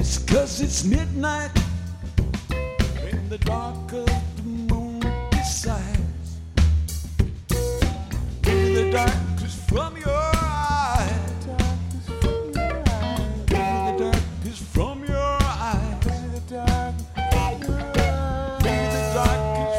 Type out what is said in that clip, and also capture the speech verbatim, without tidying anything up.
'Cause it's midnight in the dark of the moon decides. Maybe the dark